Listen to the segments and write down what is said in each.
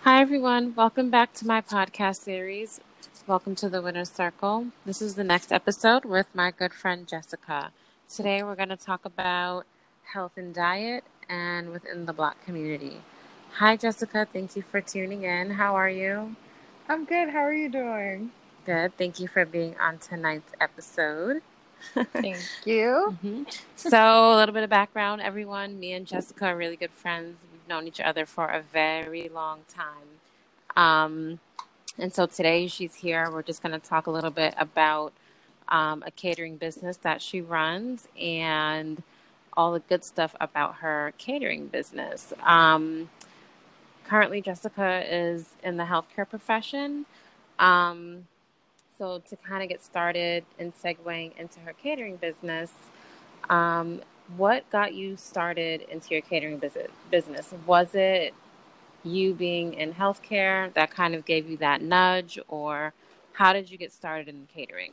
Hi, everyone. Welcome back to my podcast series. Welcome to the Winner's Circle. This is the next episode with my good friend Jessica. Today, we're going to talk about health and diet and within the Black community. Hi, Jessica. Thank you for tuning in. How are you? I'm good. How are you doing? Good. Thank you for being on tonight's episode. Thank you. So, a little bit of background, everyone. Me and Jessica are really good friends. We've known each other for a very long time. And so today she's here. We're just going to talk a little bit about a catering business that she runs and all the good stuff about her catering business. Currently, Jessica is in the healthcare profession. Um, so to kind of get started and segueing into her catering business, um, what got you started into your catering business? Was it you being in healthcare that kind of gave you that nudge, or how did you get started in catering?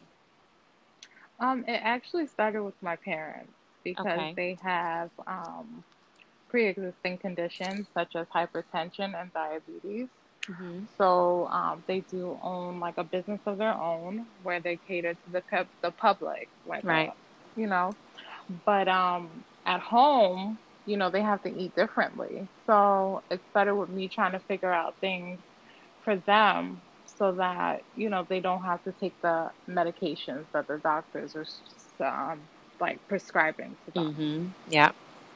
It actually started with my parents because Okay. they have pre-existing conditions such as hypertension and diabetes. Hmm. So they do own like a business of their own where they cater to the public, like Right. you know. But at home, they have to eat differently. So it started with me trying to figure out things for them so that they don't have to take the medications that the doctors are like prescribing to them. Hmm. Yeah.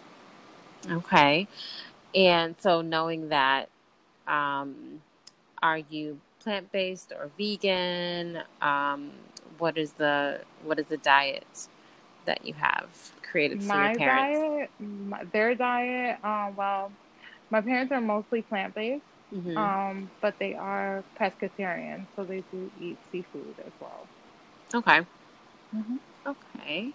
Okay. And so knowing that, um, are you plant-based or vegan? What is the diet that you have created for your My parents? diet, their diet, well, my parents are mostly plant-based, Hmm. but they are pescatarian, so they do eat seafood as well. Okay. Hmm. Okay.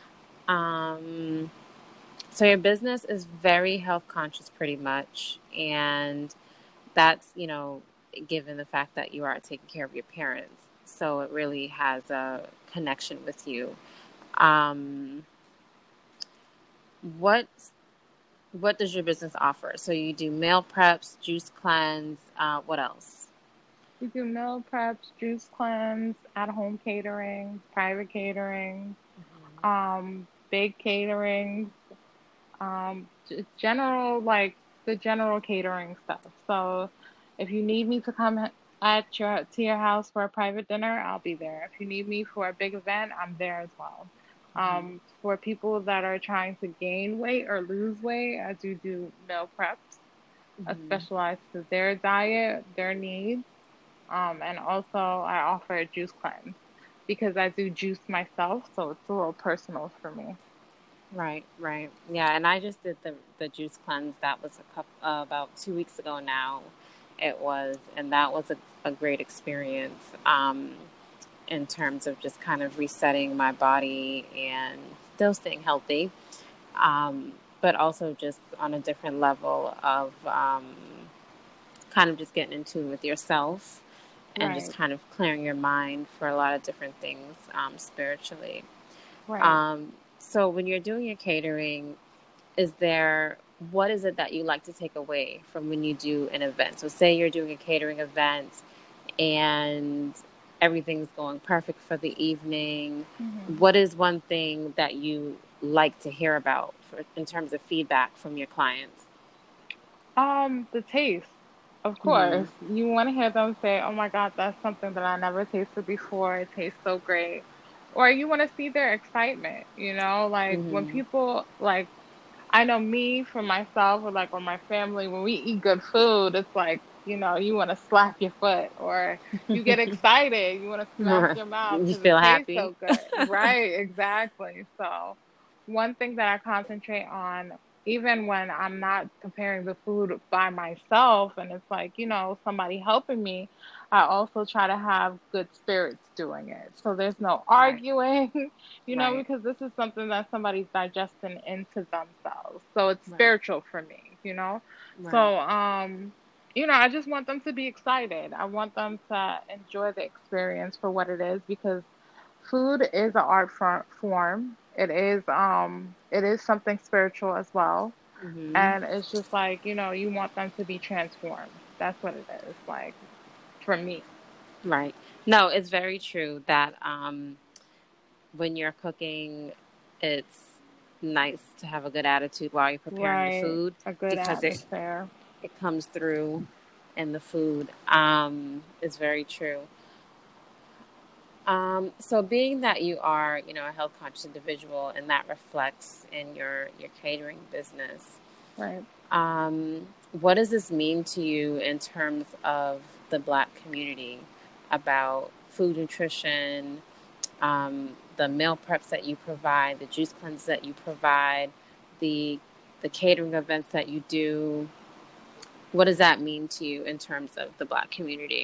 Um, so your business is very health conscious pretty much, and that's, given the fact that you are taking care of your parents. So it really has a connection with you. Um, what what does your business offer? So you do meal preps, juice cleanse, what else? We do meal preps, juice cleanse, at-home catering, private catering, big catering, general like the general catering stuff. So if you need me to come to your house for a private dinner, I'll be there. If you need me for a big event, I'm there as well. Hmm. For people that are trying to gain weight or lose weight, I do meal preps, Hmm. specialized to their diet, their needs. And also I offer a juice cleanse because I do juice myself, so it's a little personal for me. Right, right. Yeah, and I just did the juice cleanse. That was about 2 weeks ago now. It was, and that was a great experience. In terms of just kind of resetting my body and still staying healthy, but also just on a different level of kind of just getting in tune with yourself and just Right, kind of clearing your mind for a lot of different things spiritually. right. So when you're doing your catering, what is it that you like to take away from when you do an event? So say you're doing a catering event and everything's going perfect for the evening. Hmm. What is one thing that you like to hear about in terms of feedback from your clients? The taste, of Hmm. course. You want to hear them say, "Oh my God, that's something that I never tasted before. It tastes so great." Or you want to see their excitement, like when Hmm. people like I know me for myself or my family, when we eat good food, it's like, you want to slap your foot or you get excited, you want to smack your mouth You because it feel tastes happy? so good. Right, exactly. So, one thing that I concentrate on, even when I'm not preparing the food by myself and it's like, somebody helping me, I also try to have good spirits doing it. So there's no Right, arguing, right, because this is something that somebody's digesting into themselves. So it's right, spiritual for me. right, So, I just want them to be excited. I want them to enjoy the experience for what it is because food is an art form. It is something spiritual as well. hmm, And it's just like, you want them to be transformed. That's what it is, like, for me. Right. No, it's very true that when you're cooking, it's nice to have a good attitude while you're preparing the Right. food A good because atmosphere. it comes through in the food. It's very true. So being that you are, a health conscious individual and that reflects in your catering business, Right. what does this mean to you in terms of the Black community about food nutrition, the meal preps that you provide, the juice cleanses that you provide, the the catering events that you do? What does that mean to you in terms of the Black community?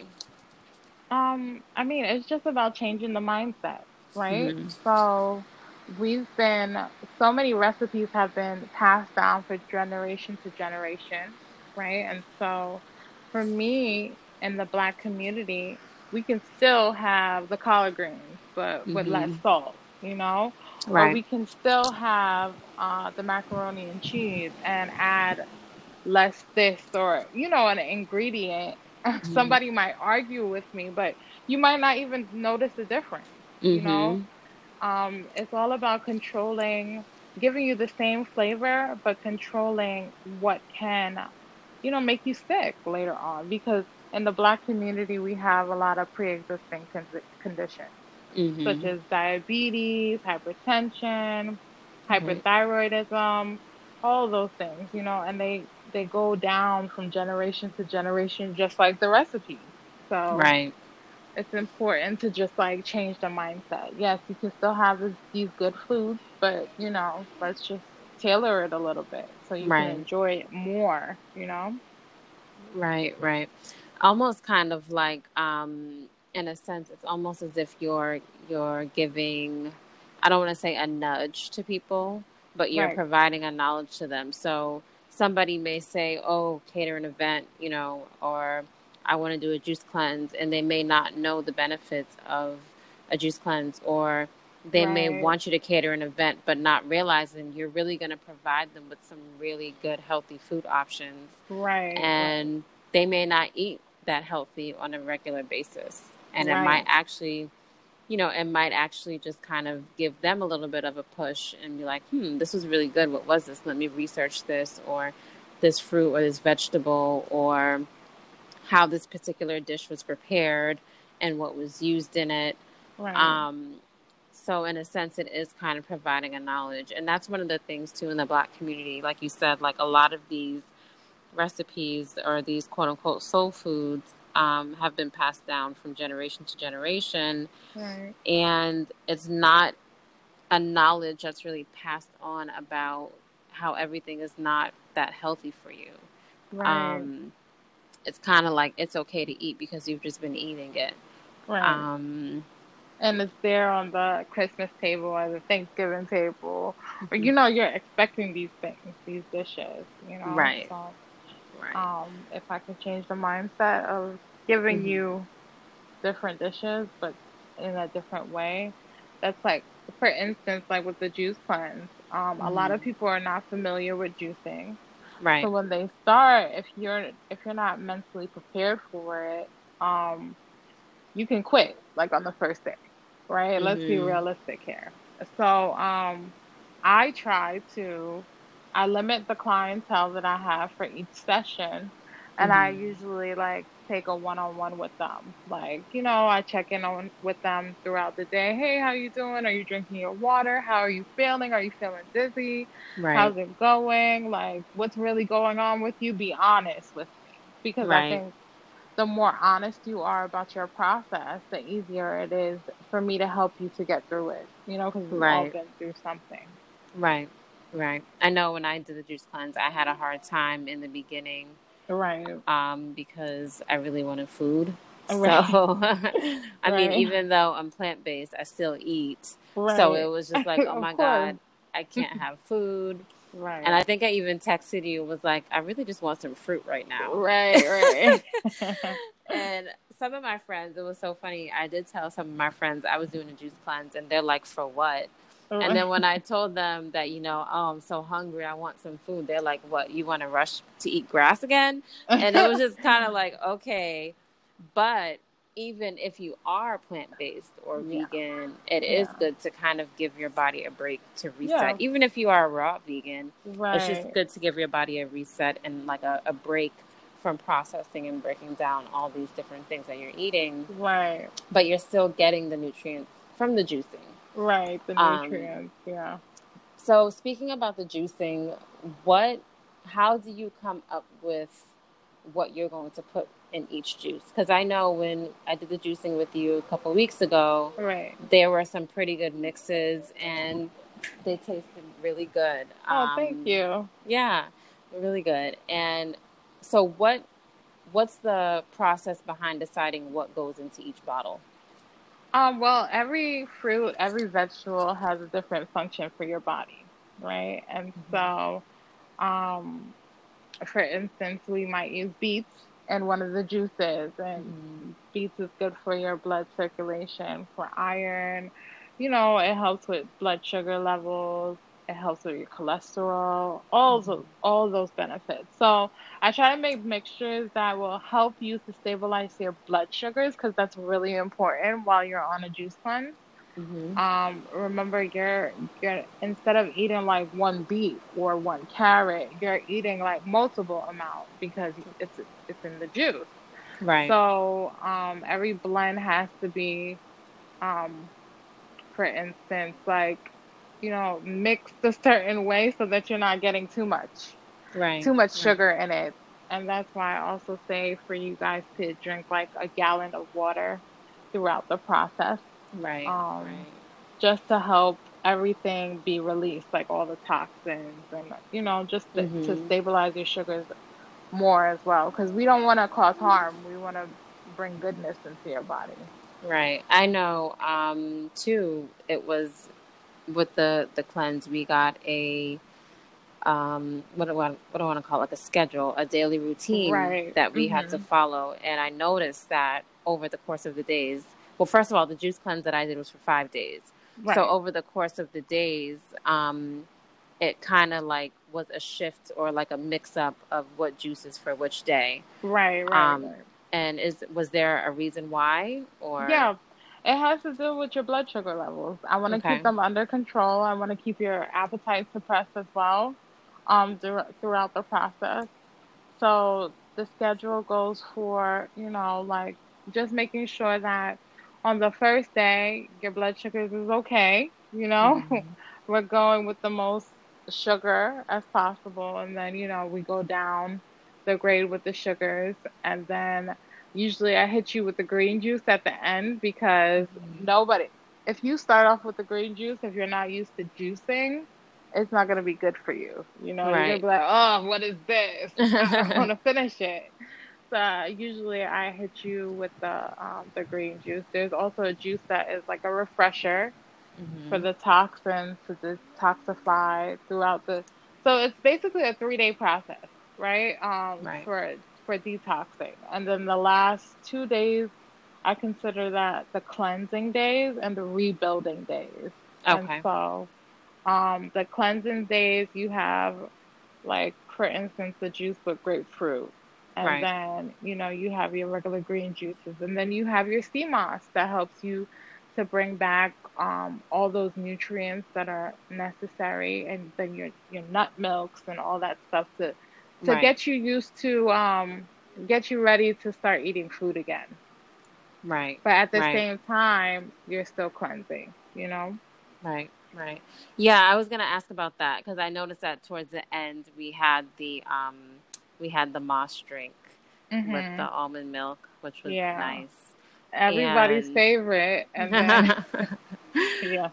I mean, it's just about changing the mindset, right? Hmm. So we've been, so many recipes have been passed down for generation to generation, right? And so for me in the Black community, we can still have the collard greens, but with less Hmm. salt, you know? Or Right. we can still have the macaroni and cheese and add less this or an ingredient. Hmm. Somebody might argue with me, but you might not even notice the difference. Hmm. It's all about controlling, giving you the same flavor but controlling what can make you sick later on, because in the Black community we have a lot of pre-existing conditions such Hmm. as diabetes, hypertension, Right. hyperthyroidism, all those things, and they go down from generation to generation just like the recipes. So Right. it's important to just like change the mindset. Yes, you can still have these good foods, but let's just tailor it a little bit so you can Right. enjoy it more. Right. Right. Almost kind of like, in a sense, it's almost as if you're giving, I don't want to say a nudge to people, but you're Right, providing a knowledge to them. So somebody may say, "Oh, cater an event," or "I want to do a juice cleanse," and they may not know the benefits of a juice cleanse, or they may right, want you to cater an event, but not realizing you're really going to provide them with some really good, healthy food options, right, right, and they may not eat that healthy on a regular basis. And right, it might actually just kind of give them a little bit of a push and be like, this was really good. What was this? Let me research this, or this fruit or this vegetable, or how this particular dish was prepared and what was used in it. right. Um, so in a sense, it is kind of providing a knowledge. And that's one of the things too in the Black community. Like you said, like a lot of these recipes or these quote unquote soul foods have been passed down from generation to generation. Right. And it's not a knowledge that's really passed on about how everything is not that healthy for you. Right. Um, it's kind of like it's okay to eat because you've just been eating it. Right. Um, And it's there on the Christmas table or the Thanksgiving table, or mhm. you're expecting these things, these dishes. Right, So, right. if I can change the mindset of giving Hmm. you different dishes, but in a different way, that's like, for instance, like with the juice cleanse, a lot Hmm. of people are not familiar with juicing. So Right. when they start, if you're not mentally prepared for it, um, you can quit like on the first day, right? Let's be Hmm. realistic here. So, I try to I limit the clientele that I have for each session, and I Hmm. usually like take a one-on-one with them. Like, I check in on with them throughout the day. Hey, how you doing? Are you drinking your water? How are you feeling? Are you feeling dizzy? Right. How's it going? Like, what's really going on with you? Be honest with me, because I Right. think the more honest you are about your process, the easier it is for me to help you to get through it, because we've all Right. been through something. Right. Right. I know when I did the juice cleanse, I had a hard time in the beginning, Right, because I really wanted food. right, So, I mean, right, even though I'm plant based, I still eat. So it right. was just like, oh Of my course. God, I can't have food. And Right, I think I even texted you, was like, I really just want some fruit right now. right, right. And some of my friends, it was so funny. I did tell some of my friends I was doing a juice cleanse, and they're like, for what? And then when I told them that, oh, I'm so hungry, I want some food, they're like, what, you want to rush to eat grass again? And it was just kind of like, okay. But even if you are plant-based or Yeah. vegan, it is Yeah. good to kind of give your body a break to reset. Yeah. Even if you are a raw vegan, it's just Right. good to give your body a reset and like a break from processing and breaking down all these different things that you're eating. Right. But you're still getting the nutrients from the juicing. Right. The nutrients. Yeah. So speaking about the juicing, how do you come up with what you're going to put in each juice? Because I know when I did the juicing with you a couple of weeks ago, Right. there were some pretty good mixes and they tasted really good. Oh, thank you. Yeah, really good. And so what's the process behind deciding what goes into each bottle? Well, every fruit, every vegetable has a different function for your body, right? And so, um, for instance, we might use beets in one of the juices, and beets is good for your blood circulation, for iron. It helps with blood sugar levels. It helps with your cholesterol, all those benefits. So I try to make mixtures that will help you to stabilize your blood sugars because that's really important while you're on a juice cleanse. Mm-hmm. Remember you're instead of eating like one beet or one carrot, you're eating like multiple amounts because it's in the juice. Right. So every blend has to be um for instance like mixed a certain way so that you're not getting Right. too much Right. sugar in it. And that's why I also say for you guys to drink like a gallon of water throughout the process. Right. Um Right. just to help everything be released, like all the toxins and just to Mm-hmm. stabilize your sugars more as well, because we don't want to cause harm. We want to bring goodness into your body. Right. I know, too, it was with the cleanse, we got a, what do I want to call it? Like a schedule, a daily routine Right. that we had to Mhm. follow. And I noticed that over the course of the days, well, first of all, the juice cleanse that I did was for 5 days. So Right. over the course of the days, it kind of like was a shift or like a mix up of what juices for which day. Right. Right. Um, Right. and was there a reason why or? Yeah. It has to do with your blood sugar levels. I want to keep Okay. them under control. I want to keep your appetite suppressed as well, throughout the process. So the schedule goes for, like just making sure that on the first day, your blood sugars is okay. Mm-hmm. We're going with the most sugar as possible. And then, we go down the grade with the sugars. And then usually I hit you with the green juice at the end because if you start off with the green juice, if you're not used to juicing, it's not going to be good for you. You're going to Right. be like, oh, what is this? I don't want to finish it. So usually I hit you with the green juice. There's also a juice that is like a refresher for Mm-hmm. the toxins to detoxify throughout the. So it's basically a 3-day process, right? Right. For detoxing, and then the last 2 days I consider that the cleansing days and the rebuilding days. And Okay. so the cleansing days, you have, like, for instance, the juice with grapefruit. And Right. then, you have your regular green juices. And then you have your sea moss that helps you to bring back all those nutrients that are necessary. And then your nut milks and all that stuff to Right. get you used to, get you ready to start eating food again. Right. But at the Right. same time, you're still cleansing. Right. Right. Yeah, I was gonna ask about that because I noticed that towards the end we had the moss drink with the Hmm. almond milk, which was Yeah. nice. Everybody's And favorite. And then, yeah.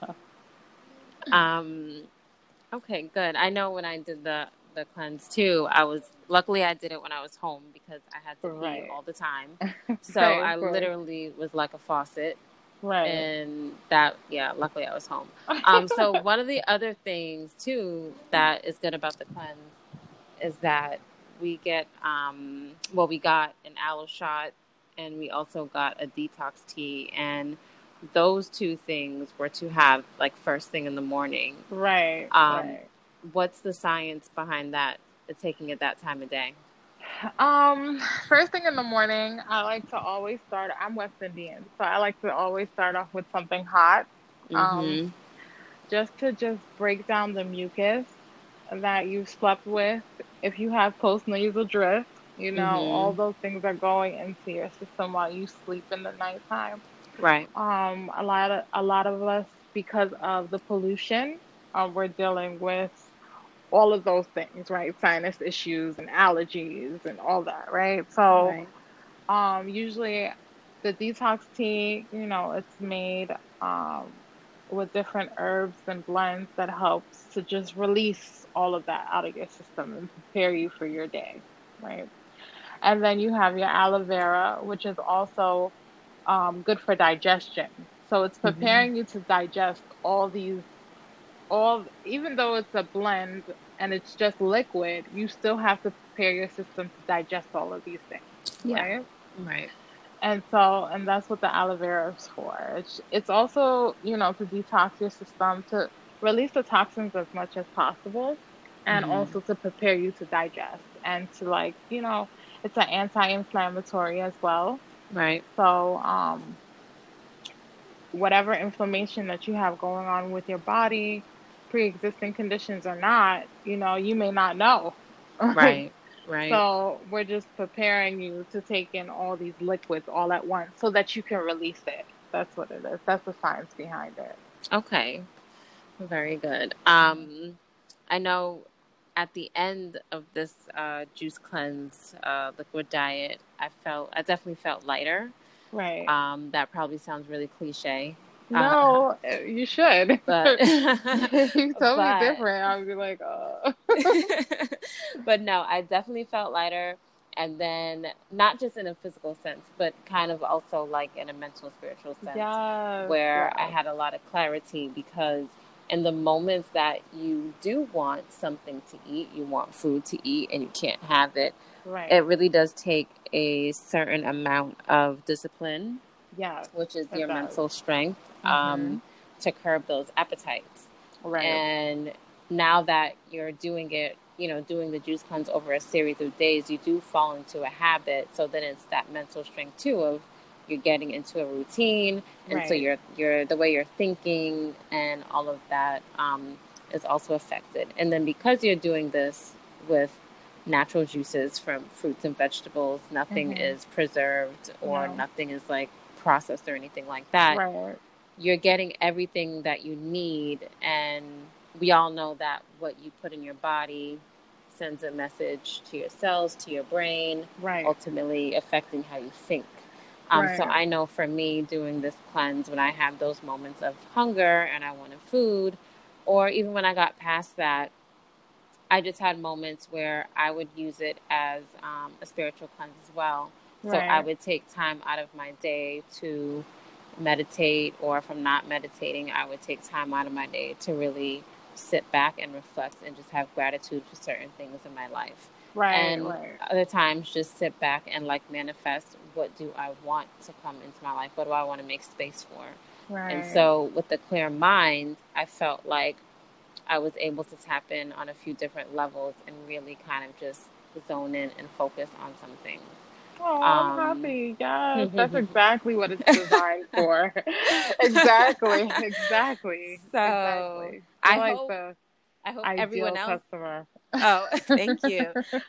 um okay, good. I know when I did the cleanse too, luckily I did it when I was home because I had to pee Right. all the time. So Right, I of course. literally was like a faucet. Right. And that, yeah, luckily I was home. So one of the other things too that is good about the cleanse is that we get, we got an aloe shot and we also got a detox tea. And those two things were to have like first thing in the morning, Right, um, right. what's the science behind that, taking it that time of day? Um, First thing in the morning, I like to always start. I'm West Indian, so I like to always start off with something hot. Um, Mm-hmm. just break down the mucus that you slept with. If you have postnasal drip, all Mm-hmm. those things are going into your system while you sleep in the nighttime. Right. A lot of us, because of the pollution, we're dealing with all of those things, right? Sinus issues and allergies and all that, right? So, Right. usually the detox tea, it's made with different herbs and blends that helps to just release all of that out of your system and prepare you for your day, right? And then you have your aloe vera, which is also good for digestion. So it's Mm-hmm. preparing you to digest all, even though it's a blend and it's just liquid, you still have to prepare your system to digest all of these things, Yeah. right? Right. And that's what the aloe vera is for. It's also, to detox your system, to release the toxins as much as possible, and Mm-hmm. also to prepare you to digest and to, like, it's an anti-inflammatory as well. Right. So, whatever inflammation that you have going on with your body, pre-existing conditions or not, you may not know. Right? Right. Right. So we're just preparing you to take in all these liquids all at once so that you can release it. That's what it is. That's the science behind it. Okay. Very good. I know at the end of this juice cleanse liquid diet, I definitely felt lighter. Right. That probably sounds really cliche. Uh, No, you should. but You told me but different. I would be like, but no, I definitely felt lighter. And then not just in a physical sense, but kind of also like in a mental, spiritual sense, yes, where I yes. had a lot of clarity because in the moments that you do want something to eat, you want food to eat and you can't have it, Right. it really does take a certain amount of discipline, Yes, which is it your does. mental strength, Mm-hmm. to curb those appetites. Right. And now that you're doing it, doing the juice cleanse over a series of days, you do fall into a habit. So then it's that mental strength too of you're getting into a routine, and so Right. you're the way you're thinking and all of that is also affected. And then because you're doing this with natural juices from fruits and vegetables, nothing Mm-hmm. is preserved or No. nothing is like processed or anything like that. Right. You're getting everything that you need. And we all know that what you put in your body sends a message to your cells, to your brain, Right. ultimately affecting how you think. So Right. I know for me doing this cleanse, when I have those moments of hunger and I wanted food, or even when I got past that, I just had moments where I would use it as a spiritual cleanse as well. So I Right. would take time out of my day to meditate, or if I'm not meditating, I would take time out of my day to really sit back and reflect and just have gratitude for certain things in my life. Right. And Right. other times just sit back and like manifest, what do I want to come into my life? What do I want to make space for? And Right. so with the clear mind, I felt like I was able to tap in on a few different levels and really kind of just zone in and focus on some things. Oh, I'm Um, happy. Yes, that's exactly what it's designed for. Exactly. Exactly. so Exactly. You're I like hope the I hope everyone ideal else. customer. Oh, thank you.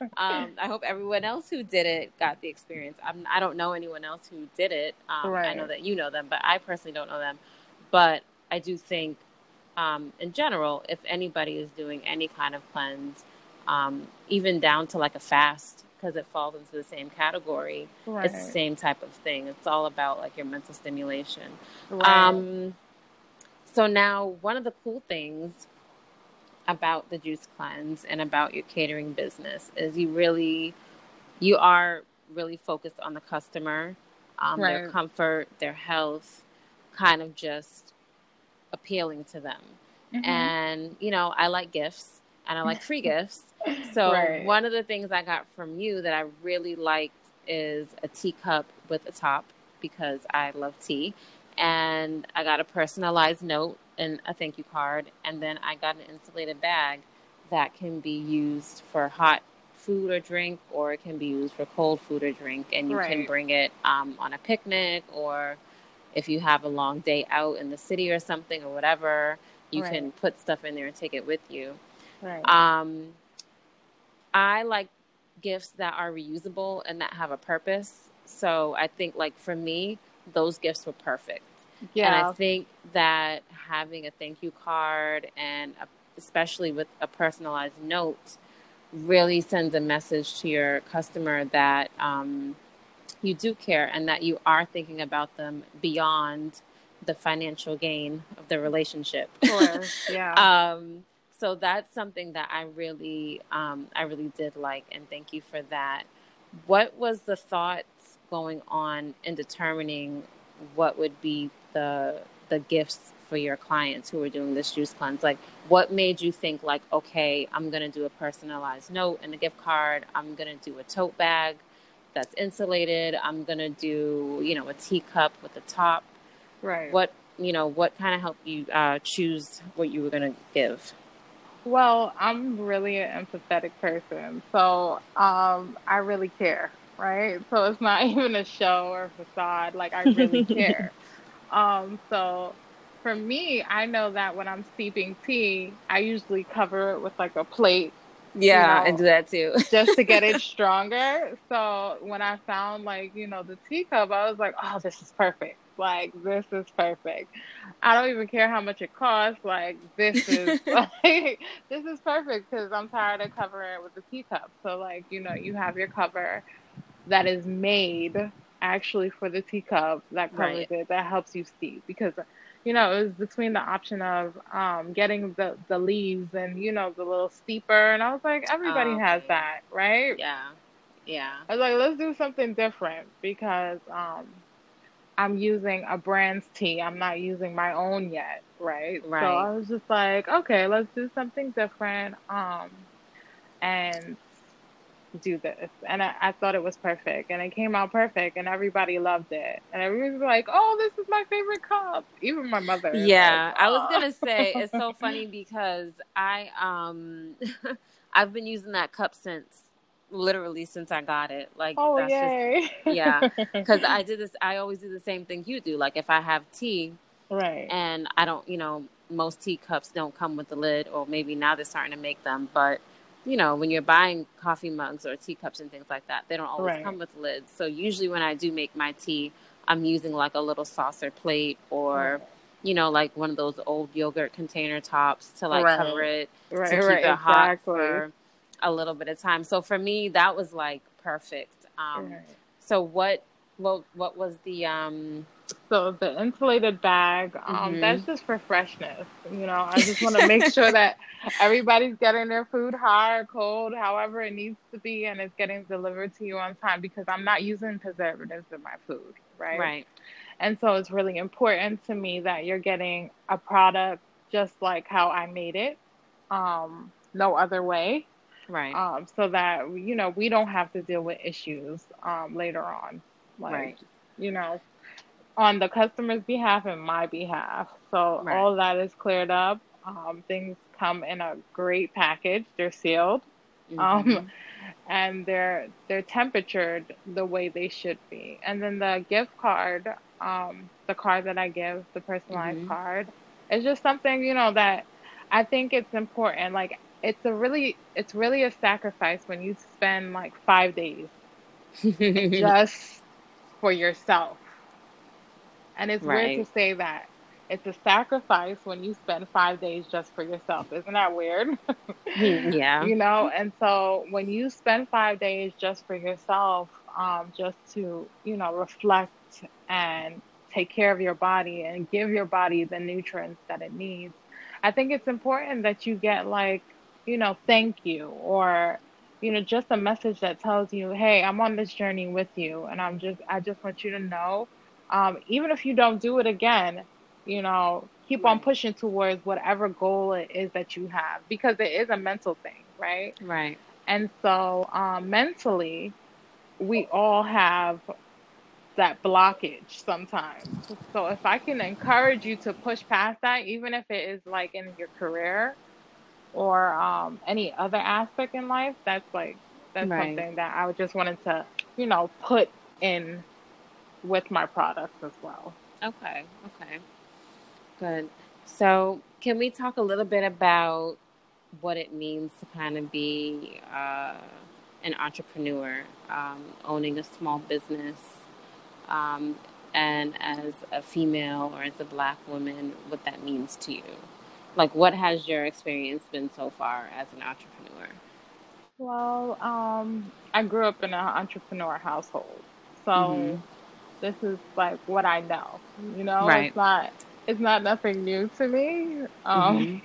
I hope everyone else who did it got the experience. I don't know anyone else who did it. I know Right. that you know them, but I personally don't know them. But I do think, in general, if anybody is doing any kind of cleanse, even down to like a fast, because it falls into the same category, it's the Right. same type of thing. It's all about like your mental stimulation. Right. Um, so now, one of the cool things about the juice cleanse and about your catering business is you are really focused on the customer, their Right. comfort, their health, kind of just appealing to them. Mm-hmm. And I like gifts and I like free gifts. So Right. one of the things I got from you that I really liked is a teacup with a top, because I love tea. and I got a personalized note and a thank you card. And then I got an insulated bag that can be used for hot food or drink, or it can be used for cold food or drink. And you can Right. bring it on a picnic, or if you have a long day out in the city or something or whatever, you Right. can put stuff in there and take it with you. Right. Um, I like gifts that are reusable and that have a purpose. So I think, like, for me, those gifts were perfect. And I Yeah. think that having a thank you card and especially with a personalized note really sends a message to your customer that you do care and that you are thinking about them beyond the financial gain of the relationship. Of course. Yeah. So that's something that I really did like, and thank you for that. What was the thoughts going on in determining what would be the gifts for your clients who were doing this juice cleanse? Like, what made you think, like, okay, I'm gonna do a personalized note and a gift card. I'm gonna do a tote bag that's insulated. I'm gonna do, a teacup with a top. Right. What kind of helped you choose what you were gonna give? Well, I'm really an empathetic person, so I really care, right? So it's not even a show or facade. Like I really care. So for me, I know that when I'm steeping tea, I usually cover it with like a plate, you Yeah, and know, do that too. just to get it stronger. So when I found like, the teacup, I was like, oh, this is perfect. Like this is perfect. I don't even care how much it costs. Like this is like this is perfect because I'm tired of covering it with the teacup. So like, you have your cover that is made actually for the teacup that covers Right, it, that helps you steep because it was between the option of getting the leaves and the little steeper, and I was like, everybody oh, has okay, that, right? yeah, yeah, I was like, let's do something different because I'm using a brand's tea. I'm not using my own yet, right? So right. I was just like, okay, let's do something different. And do this. And I thought it was perfect. And it came out perfect. And everybody loved it. And everybody was like, oh, this is my favorite cup. Even my mother is like, Yeah, I was oh. gonna say it's so funny because I've been using that cup since I got it. Like Oh, that's just yay. yeah, because I always do the same thing you do. Like if I have tea Right. and I don't, most teacups don't come with the lid, or maybe now they're starting to make them, but when you're buying coffee mugs or teacups and things like that, they don't always Right. come with lids. So usually when I do make my tea, I'm using like a little saucer plate, or Right. like one of those old yogurt container tops to like cover Right. it to Right. keep Right. it hot Exactly. for a little bit of time. So for me, that was like perfect. Right. So what was the So the insulated bag, mhm. that's just for freshness. I just want to make sure that everybody's getting their food hot or cold, however it needs to be, and it's getting delivered to you on time because I'm not using preservatives in my food, right? Right, And so it's really important to me that you're getting a product just like how I made it, no other way, right, so that we don't have to deal with issues later on, like right, you know on the customer's behalf and my behalf. So right. all that is cleared up. Things come in a great package. They're sealed, um, Mhm. and they're temperatured the way they should be. And then the gift card, the card that I give, the personalized Mhm. card, is just something that I think it's important. Like it's really a sacrifice when you spend like 5 days just for yourself. And it's weird to Right. say that. It's a sacrifice when you spend 5 days just for yourself. Isn't that weird? Yeah. And so when you spend 5 days just for yourself, just to, reflect and take care of your body and give your body the nutrients that it needs, I think it's important that you get like, thank you, or, just a message that tells you, hey, I'm on this journey with you. And I just want you to know, even if you don't do it again, keep on Right. pushing towards whatever goal it is that you have because it is a mental thing, right? Right. And so, mentally, we all have that blockage sometimes. So if I can encourage you to push past that, even if it is like in your career or any other aspect in life, that's Right. something that I would just wanted to, put in with my products as well. Okay. Okay. Good. So, can we talk a little bit about what it means to kind of be an entrepreneur, owning a small business, um, and as a female or as a Black woman, what that means to you? Like, what has your experience been so far as an entrepreneur? Well, I grew up in an entrepreneur household. Mm-hmm. So this is like what I know. Right. It's not nothing new to me. Mm-hmm.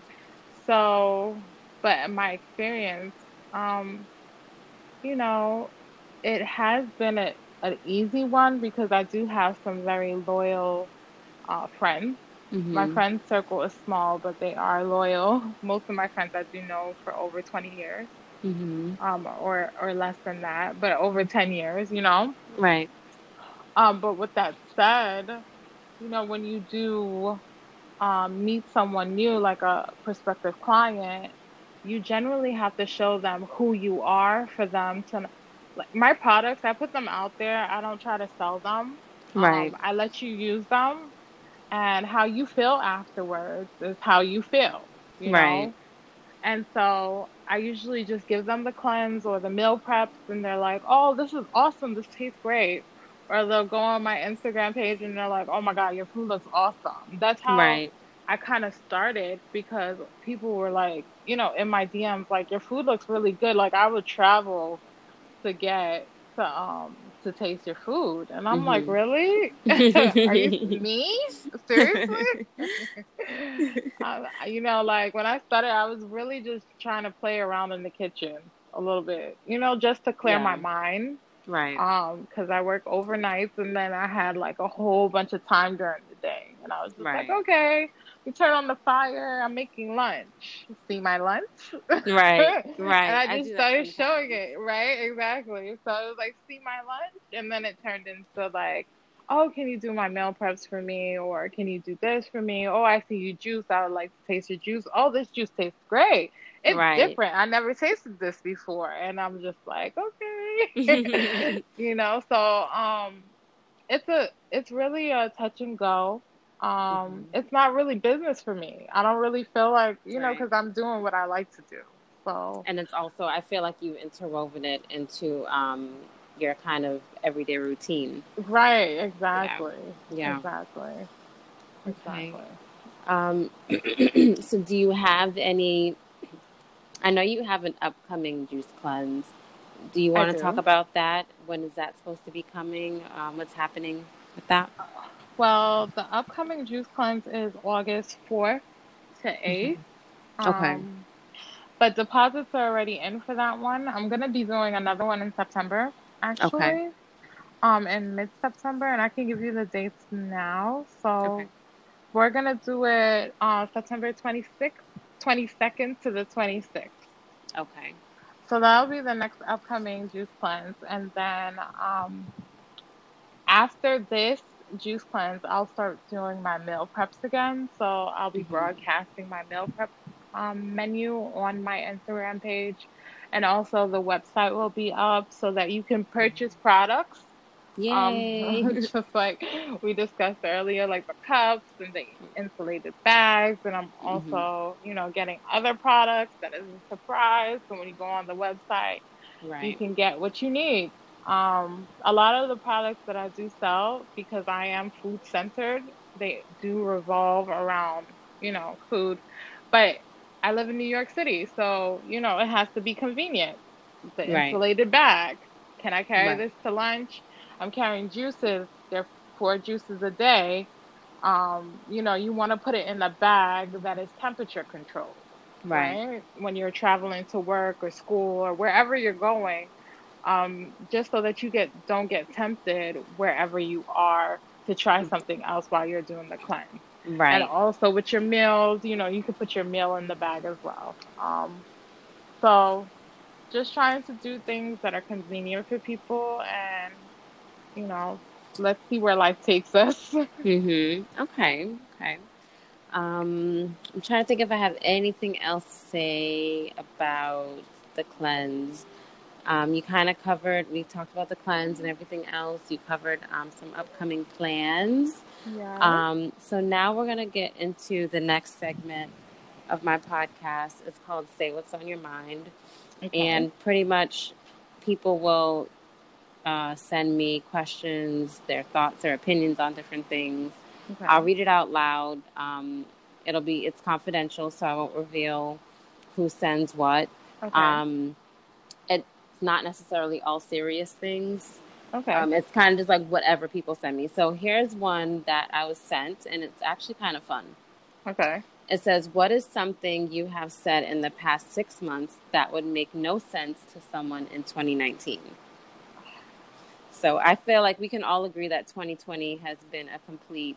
So but in my experience, um, you know, it has been an easy one because I do have some very loyal friends. My Mm-hmm. friend circle is small, but they are loyal. Most of my friends I do know for over 20 years, Mm-hmm. or less than that, but over 10 years. Right. But with that said, when you do meet someone new, like a prospective client, you generally have to show them who you are for them to like my products. I put them out there. I don't try to sell them. Right. I let you use them, and how you feel afterwards is how you feel, you Right. know? And so I usually just give them the cleanse or the meal preps, and they're like, oh, this is awesome. This tastes great. Or they'll go on my Instagram page and they're like, oh my God, your food looks awesome. That's how Right. I kind of started because people were like, in my DMs, like, your food looks really good. Like, I would travel to get to taste your food. And I'm like, Mm-hmm. really? Are you me? Seriously? Like when I started, I was really just trying to play around in the kitchen a little bit, just to clear my Yeah. mind. Right. Because I work overnights and then I had like a whole bunch of time during the day. And I was just like, Right. okay, we turn on the fire, I'm making lunch. See my lunch? Right. And Right. I I just do that started showing sometimes. it, right? Exactly. So it was like, see my lunch? And then it turned into like, oh, can you do my meal preps for me? Or can you do this for me? Oh, I see you juice. I would like to taste your juice. Oh, this juice tastes great. It's Right. different. I never tasted this before. And I'm just like, okay. So it's really a touch and go. Hmm. It's not really business for me. I don't really feel like, Right. because I'm doing what I like to do. So, And it's also, I feel like you've interwoven it into your kind of everyday routine. right, Yeah. exactly. Yeah. Exactly. Okay. Exactly. Um, so do you have any, I know you have an upcoming juice cleanse. Do you I want to talk do. about that? When is that supposed to be coming? What's happening with that? Well, the upcoming juice cleanse is August 4th to 8th. Okay. Um, but deposits are already in for that one. I'm gonna be doing another one in September, Okay. actually, in mid-September, and I can give you the dates now. Okay. So we're gonna do it on September 26th, 22nd to the 26th. Okay. So that'll be the next upcoming juice cleanse, and then after this juice cleanse, I'll start doing my meal preps again. So I'll be Hmm. broadcasting my meal prep menu on my Instagram page. And also the website will be up so that you can purchase products. Yay. Just like we discussed earlier, like the cups and the insulated bags. And I'm Hmm. also, getting other products that is a surprise. So when you go on the website, you Right. can get what you need. A lot of the products that I do sell, because I am food centered, they do revolve around, food. But I live in New York City, so, it has to be convenient. The Right. insulated bag. Can I carry Right. this to lunch? I'm carrying juices. There are 4 juices a day. You want to put it in a bag that is temperature controlled, Right. right? When you're traveling to work or school or wherever you're going, just so that you don't get tempted wherever you are to try something else while you're doing the cleanse. And Right. also with your meals, you can put your meal in the bag as well. So just trying to do things that are convenient for people and, you know, let's see where life takes us. Okay. Okay. I'm trying to think if I have anything else to say about the cleanse. You kind of covered, we talked about the cleanse and everything else. You covered some upcoming plans. Yeah. So now we're going to get into the next segment of my podcast. It's called Say What's on Your Mind. Okay. And pretty much people will send me questions, their thoughts, their opinions on different things. I'll Okay. read it out loud. It's confidential, so I won't reveal who sends what. Okay. Um, it's not necessarily all serious things. Okay. It's kind of just like whatever people send me. So here's one that I was sent, and it's actually kind of fun. Okay. It says, what is something you have said in the past 6 months that would make no sense to someone in 2019? So I feel like we can all agree that 2020 has been a complete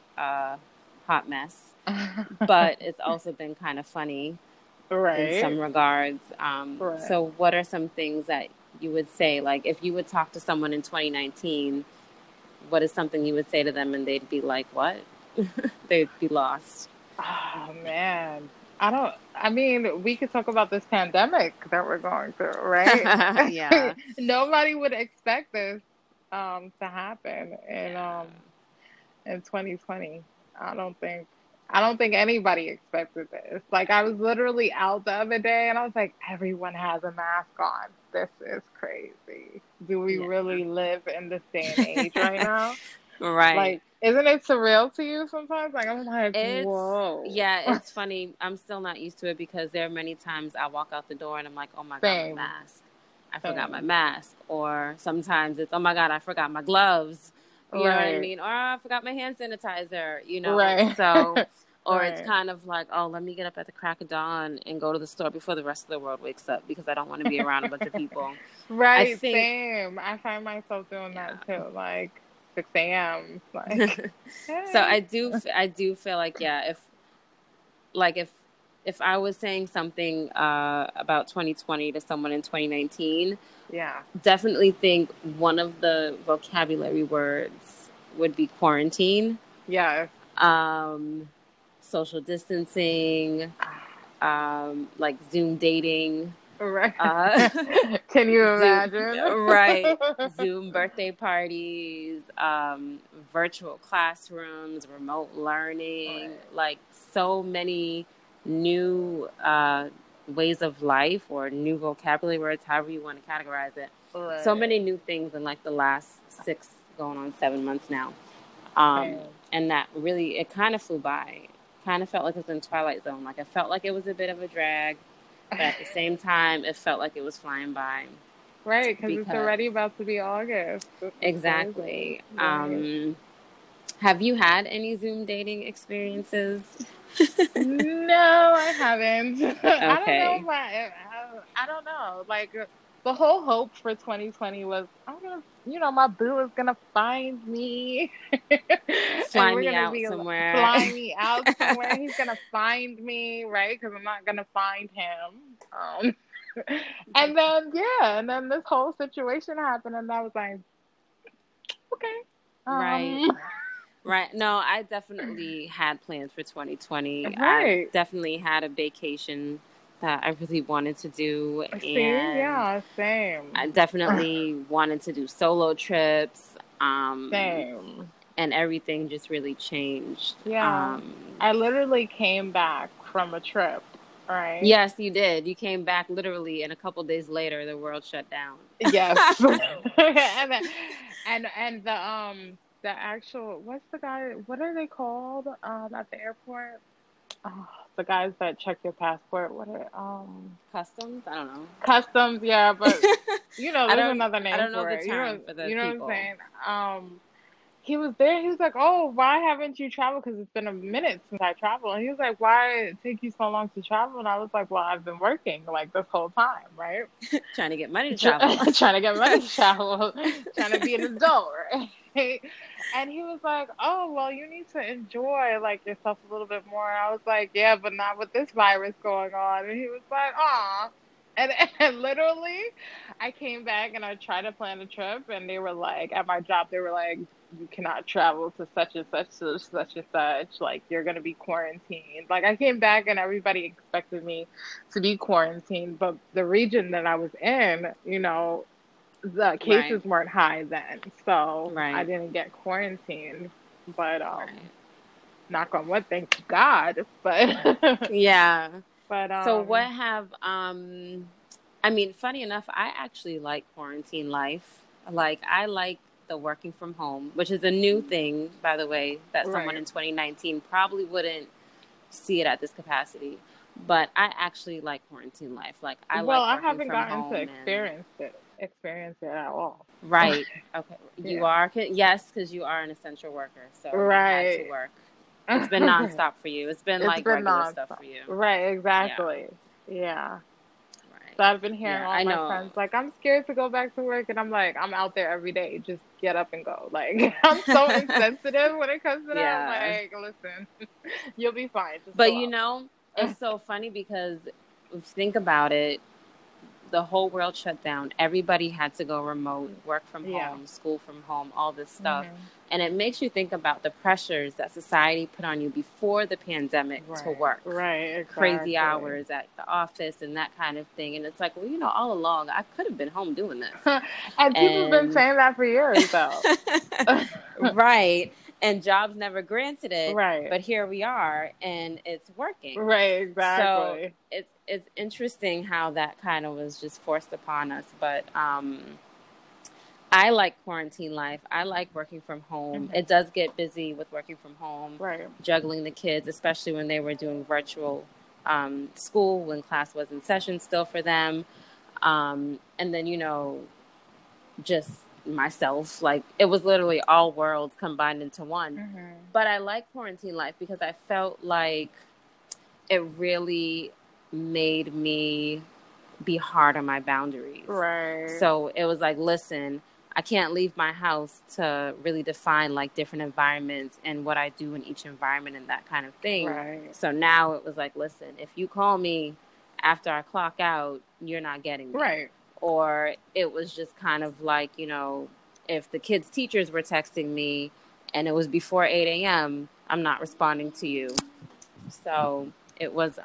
hot mess, but it's also been kind of funny in Right. some regards. Right. So what are some things that you would say, like if you would talk to someone in 2019, what is something you would say to them and they'd be like, what? They'd be lost. Oh man. I mean, we could talk about this pandemic that we're going through, right? Yeah. Nobody would expect this to happen Yeah. in 2020. I don't think I don't think anybody expected this. Like I was literally out the other day and I was like, everyone has a mask on. This is crazy. Do we Yeah. really live in this day and age right now? Right. Like, isn't it surreal to you sometimes? Like I'm like, It's, whoa. yeah, it's funny. I'm still not used to it because there are many times I walk out the door and I'm like, oh my God, my Same. mask. I forgot my Same. mask. Or sometimes it's, oh my God, I forgot my gloves. You know what I Right. mean? Or I forgot my hand sanitizer, you know? Right. So, or it's Right. kind of like, oh, let me get up at the crack of dawn and go to the store before the rest of the world wakes up because I don't want to be around a bunch of people. I Right, think, same. I find myself doing that yeah. too, like 6 a.m. Like, So hey. I do feel like, yeah, like if I was saying something about 2020 to someone in 2019, Yeah. definitely think one of the vocabulary words would be quarantine, Yes. um, social distancing, like Zoom dating, Right. uh, Can you Zoom, imagine? right, Zoom birthday parties, virtual classrooms, remote learning, Right. like so many new ways of life or new vocabulary words, however you want to categorize it. So Right. many new things in like the last 7 months now. Um, Same. and that really, it kind of flew by. Kind of felt like it was in Twilight Zone. Like it felt like it was a bit of a drag, but at the same time, it felt like it was flying by Right, because it's because already about to be August. This is crazy. exactly. Right. Have you had any Zoom dating experiences? No, I haven't. I don't know Okay. if I don't know. Like the whole hope for 2020 was I'm gonna, my boo is gonna find me, and Fly we're me gonna out be somewhere. flying me out somewhere. He's gonna find me, right? Because I'm not gonna find him. And then this whole situation happened, and I was like, okay, Right. um, Right. No, I definitely had plans for 2020. I right. definitely had a vacation that I really wanted to do, See, and yeah, same. I definitely wanted to do solo trips. Same. And everything just really changed. Yeah. I literally came back from a trip, right? Yes, you did. You came back literally, and a couple days later, the world shut down. Yes. And then, the actual what's the guy what are they called at the airport? Oh, the guys that check your passport. What are Customs? I don't know. customs, yeah, but I there's don't. another I name don't know for the it. term for the You know what I'm people. saying? He was there. He was like, "Oh, why haven't you traveled? Because it's been a minute since I traveled." And he was like, "Why it take you so long to travel?" And I was like, "Well, I've been working like this whole time, right? Trying to get money to travel. Trying to get money to travel, trying to be an adult, right?" And he was like, "Oh, well, you need to enjoy like yourself a little bit more." And I was like, "Yeah, but not with this virus going on." And he was like, "Aw." And, and literally, I came back and I tried to plan a trip, and they were like, at my job, they were like, you cannot travel to such and such to such and such. Like, you're going to be quarantined. Like, I came back and everybody expected me to be quarantined, but the region that I was in, the Right. cases weren't high then, so I Right. didn't get quarantined. But Right. knock on wood, thank God. But Yeah. but So what have I mean, funny enough, I actually like quarantine life. Like I like the working from home, which is a new thing, by the way, that someone right. in 2019 probably wouldn't see it at this capacity. But I actually like quarantine life. Like I Well, like I working haven't from gotten to home and experience it at all. right. Okay. You Yeah. are yes, because you are an essential worker, so you had to Right. work. It's been nonstop for you. It's been It's like been regular stuff nonstop. for you. Right, Yeah. exactly. Yeah. So Right. I've been hearing Yeah, all I my know. friends like, I'm scared to go back to work, and I'm like, I'm out there every day. Just get up and go. Like, I'm so insensitive when it comes to that. Yeah. Like, listen, you'll be fine. Just But go it's out. so funny because if you think about it, the whole world shut down. Everybody had to go remote, work from Yeah. home, school from home, all this stuff. Hmm. And it makes you think about the pressures that society put on you before the pandemic to Right. work. Right. Crazy Exactly. hours at the office and that kind of thing. And it's like, well, all along, I could have been home doing this. And people have been And saying that for years, though. right. And jobs never granted it, Right. but here we are and it's working. Right. So Exactly. it's interesting how that kind of was just forced upon us. But I like quarantine life. I like working from home. Hmm. It does get busy with working from home, Right. juggling the kids, especially when they were doing virtual school, when class was in session still for them. And then, just myself. Like it was literally all worlds combined into one. Hmm. But I like quarantine life because I felt like it really made me be hard on my boundaries. Right. So it was like, listen, I can't leave my house to really define like different environments and what I do in each environment and that kind of thing. Right. So now it was like, listen, if you call me after I clock out, you're not getting me. Right. Or it was just kind of like, if the kids' teachers were texting me and it was before 8 a.m., I'm not responding to you. So it was,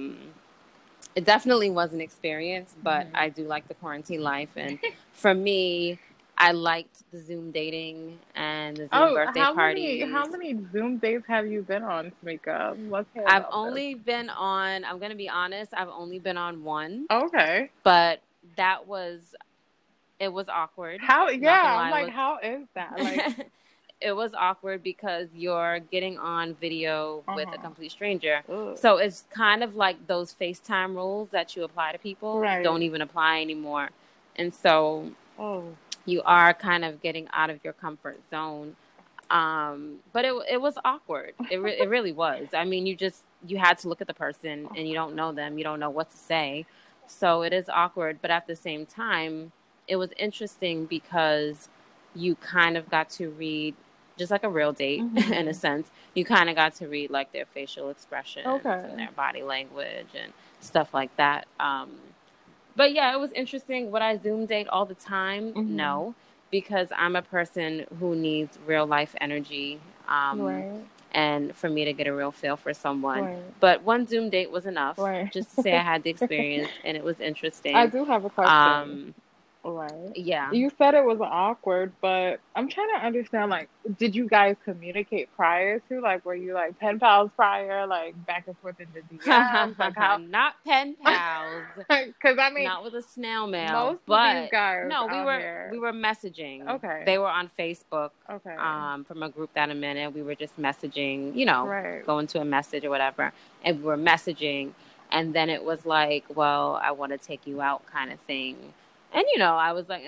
it definitely was an experience, but Hmm. I do like the quarantine life. And for me, I liked the Zoom dating and the Zoom Oh, birthday how parties. many Zoom dates have you been on, Tamika? Let's hear I've about this. only been on, I'm going to be honest, I've only been on one, Okay. but that was, it was awkward. How, Not going to yeah, I'm lie. like, how is that? Like, It was awkward because you're getting on video with a uh-huh. complete stranger. Ugh. So it's kind of like those FaceTime rules that you apply to people don't Right. even apply anymore. And so Oh. you are kind of getting out of your comfort zone. But it was awkward. It really was. I mean, you had to look at the person and you don't know them. You don't know what to say. So it is awkward. But at the same time, it was interesting because you kind of got to read just like a real date in a Hmm. sense. You kind of got to read like their facial expressions and Okay. their body language and stuff like that. But yeah, it was interesting. Would I Zoom date all the time? Hmm. No, because I'm a person who needs real life energy. Right. And for me to get a real feel for someone. Right. But one Zoom date was enough Right. just to say I had the experience and it was I interesting. do have a question. Um, Right. yeah. You said it was awkward, but I'm trying to understand, like, did you guys communicate prior to? Like, were you like pen pals prior, like back and forth in the DMs? Like how? Not pen pals, Because I mean, not with a snail mail, most of these but guys no, we out were here. we were messaging. Okay. They were on Facebook, Okay. from a group that I'm in, and we were just messaging, Right. going to a message or whatever, and we were messaging, and then it was like, well, I want to take you out, kind of thing, and I was like,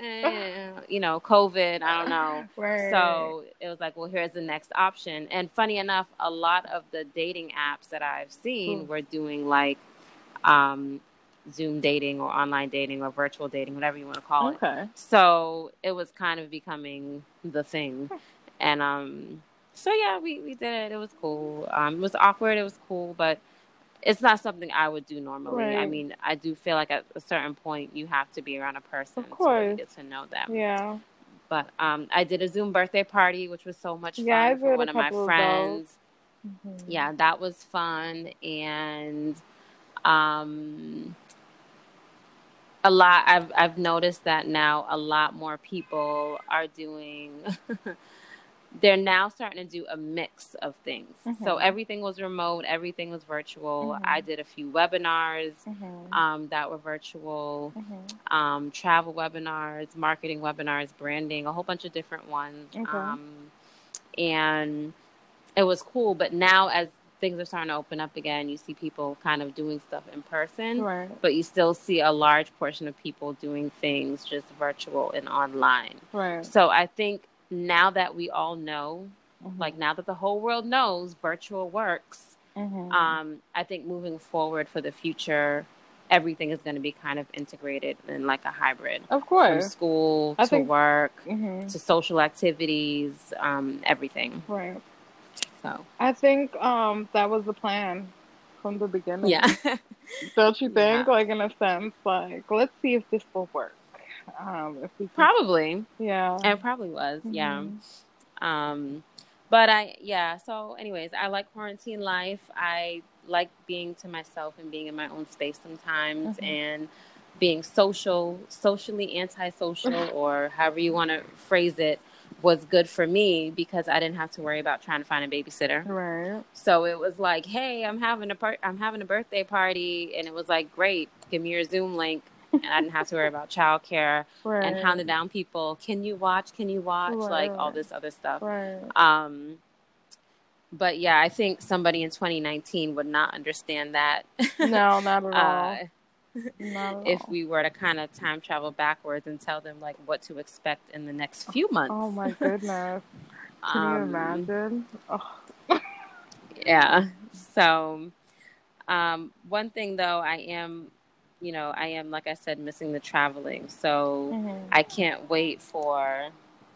COVID, I don't know. Right. So it was like, well, here's the next option. And funny enough, a lot of the dating apps that I've seen Ooh. were doing like um, Zoom dating or online dating or virtual dating, whatever you want to call it. Okay. So it was kind of becoming the thing. And so, yeah, we did it. It was cool. It was awkward. It was cool. But it's not something I would do normally. I Right. mean, I do feel like at a certain point you have to be around a person Of to really course. get to know them. Yeah. But I did a Zoom birthday party, which was so much Yeah, I fun for did a one of my couple of those. friends. Hmm. Yeah, that was fun. And um, a lot, I've noticed that now a lot more people are doing they're now starting to do a mix of things. So Hmm. everything was remote, everything was virtual. I Hmm. did a few webinars Hmm. that were virtual, Hmm. travel webinars, marketing webinars, branding, a whole bunch of different ones. Okay. And it was cool. But now, as things are starting to open up again, you see people kind of doing stuff in person, Right. but you still see a large portion of people doing things just virtual and online. Right. So I think now that we all know, like Hmm. now that the whole world knows virtual works, Hmm. I think moving forward for the future, everything is going to be kind of integrated in like a hybrid, Of from course. school I to think. work Hmm. to social activities, everything. Right. So, I think that was the plan from the yeah. beginning. Don't you think? Yeah. Like in a sense, like let's see if this will work. If we can, Probably. yeah. It probably was. Yeah. Hmm. Um, yeah. So anyways, I like quarantine life. I like being to myself and being in my own space sometimes, Hmm. and being socially antisocial, or however you want to phrase it, was good for me because I didn't have to worry about trying to find a babysitter. Right. So it was like, hey, I'm having a birthday party, and it was like, great, give me your Zoom link, and I didn't have to worry about childcare and Right. hounding down people. Can you watch? Can you watch? Like all Right. this other stuff. Right. Um, but yeah, I think somebody in 2019 would not understand that. No, not at uh, all. Not at if all. we were to kind of time travel backwards and tell them like what to expect in the next few months. Oh my goodness. Can you um, imagine? Oh. yeah. So, one thing though, I am, like I said, missing the traveling. So Hmm. I can't wait for,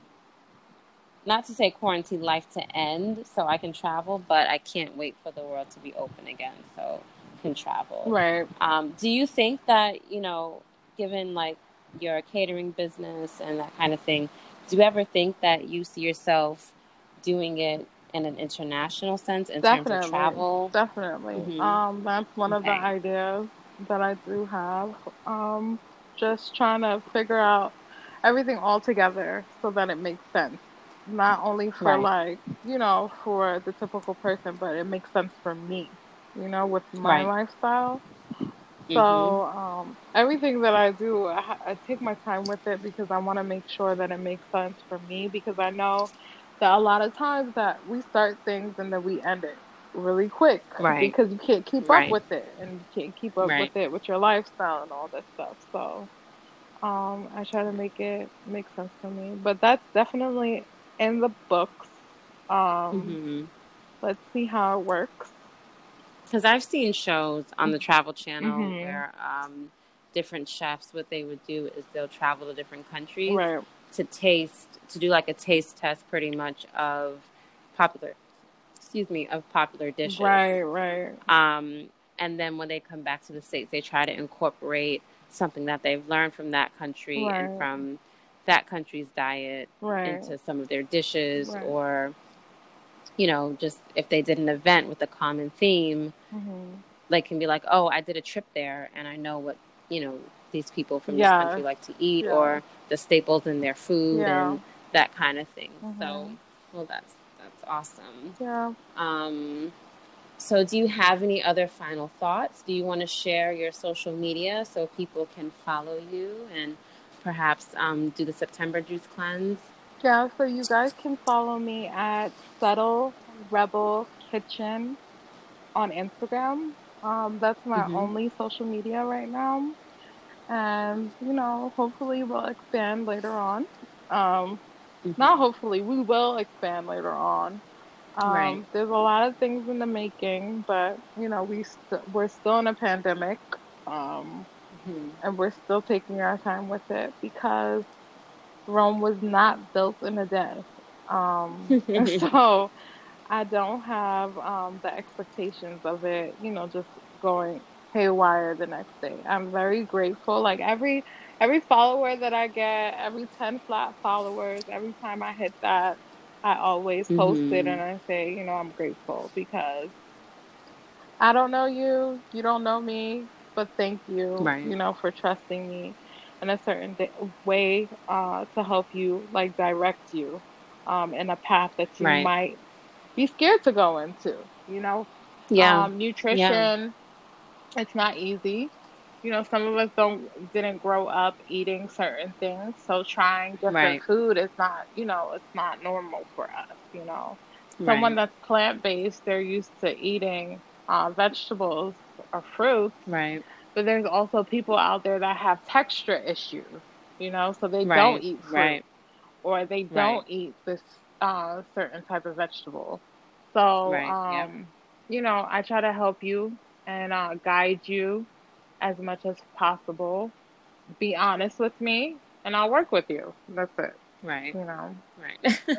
not to say quarantine life to end so I can travel, but I can't wait for the world to be open again so I can travel. Right. Do you think that, given like your catering business and that kind of thing, do you ever think that you see yourself doing it in an international sense in terms of Definitely. travel? Definitely. Mm-hmm. That's one of the Okay. ideas that I do have. Just trying to figure out everything all together so that it makes sense. Not only for Right. like, for the typical person, but it makes sense for me, with my Right. lifestyle. Mm-hmm. So, everything that I do, I take my time with it because I want to make sure that it makes sense for me because I know that a lot of times that we start things and then we end it really quick Right. because you can't keep up Right. with it and you can't keep up with Right. it with your lifestyle and all that stuff. So, I try to make it make sense for me, but that's definitely in the books. Um, Mm-hmm. let's see how it works. Because I've seen shows on the Travel Channel Hmm. where different chefs, what they would do is they'll travel to different countries Right, to do like a taste test pretty much of popular, of popular dishes. right, right, Um, and then when they come back to the States, they try to incorporate something that they've learned from that country and right, from that country's diet right, into some of their dishes, right. or just if they did an event with a common theme, Hmm. they can be like, oh, I did a trip there and I know what, these people from this country Yes, like to eat, yes, or the staples in their food yeah. and that kind of thing. So, Hmm. well, that's awesome. Yeah. Um, so do you have any other final thoughts? Do you want to share your social media so people can follow you and perhaps do the September juice cleanse? Yeah, so you guys can follow me at Subtle Rebel Kitchen on Instagram. That's my Mm-hmm. only social media right now. And, hopefully we'll expand later on. Um, Not Mm-hmm. hopefully, we will expand later on. Right. There's a lot of things in the making, but, we're still in a pandemic. Um, Mm-hmm. and we're still taking our time with it because Rome was not built in a day. And so I don't have the expectations of it, just going haywire the next day. I'm very grateful. Like every follower that I get, every 10 flat followers, every time I hit that, I always post it Mm-hmm. and I say, I'm grateful because I don't know you, you don't know me, but thank you, Right. for trusting me in a certain way to help you, like direct you in a path that you Right. might be scared to go into. Yeah. Yeah. Nutrition, it's not easy. Some of us didn't grow up eating certain things, so trying different Right. food is not, it's not normal for us. Someone Right. that's plant-based, they're used to eating vegetables or fruits, Right. but there's also people out there that have texture issues, so they don't Right. eat fruit Right. or they Right. don't eat this certain type of vegetable. So, Right. Yeah. I try to help you and guide you as much as possible. Be honest with me, and I'll work with you. That's it. Right. You know. Right.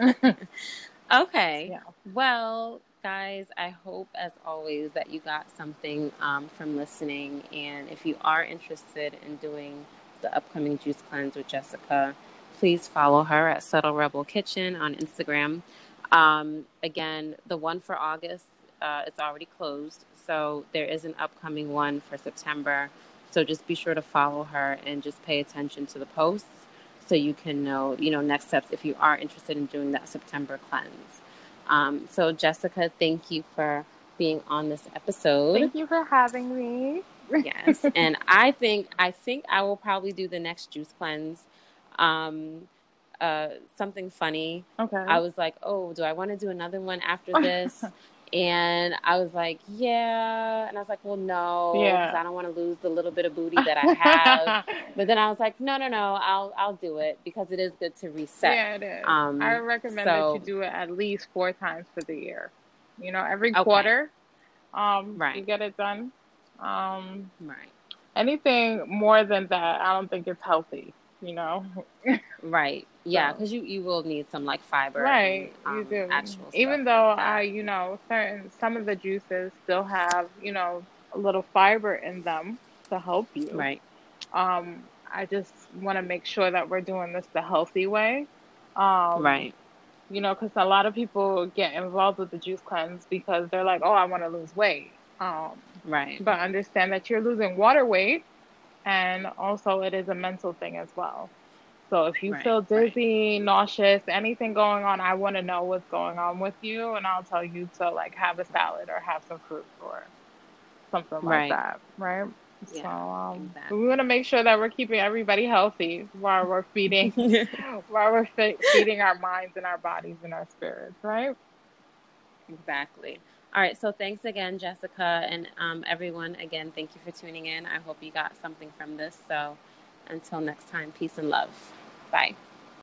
Okay. Yeah. Well, guys, I hope, as always, that you got something from listening. And if you are interested in doing the upcoming juice cleanse with Jessica, please follow her at Subtle Rebel Kitchen on Instagram. Again, the one for August, it's already closed. So there is an upcoming one for September. So just be sure to follow her and just pay attention to the posts so you can know, next steps if you are interested in doing that September cleanse. So Jessica, thank you for being on this episode. Thank you for having me. Yes, and I think I will probably do the next juice cleanse. Um, Something funny. I Okay. was like, oh, do I want to do another one after this? And I was like, yeah. And I was like, well, no, because Yeah. I don't want to lose the little bit of booty that I have. But then I was like, no, I'll do it because it is good to reset. Yeah, it is. I recommend that you So do it at least 4 times for the year. Every okay, quarter, you right, get it done. Um, right. Anything more than that, I don't think it's healthy, you know? Right. Yeah, So, because you will need some like fiber and right, you do. actual stuff Even like though that. some of the juices still have, a little fiber in them to help you. Right. I just want to make sure that we're doing this the healthy way. Um, Right. because a lot of people get involved with the juice cleanse because they're like, oh, I want to lose weight. Right. But understand that you're losing water weight, and also it is a mental thing as well. So if you Right. feel Right. dizzy, nauseous, anything going on, I want to know what's going on with you, and I'll tell you to like have a salad or have some fruit or something like Right. that, right? So Yeah. we Exactly. want to make sure that we're keeping everybody healthy while we're feeding, while we're feeding our minds and our bodies and our spirits, right? Exactly. All right. So thanks again, Jessica, and everyone. Again, thank you for tuning in. I hope you got something from this. So until next time, peace and love. Bye.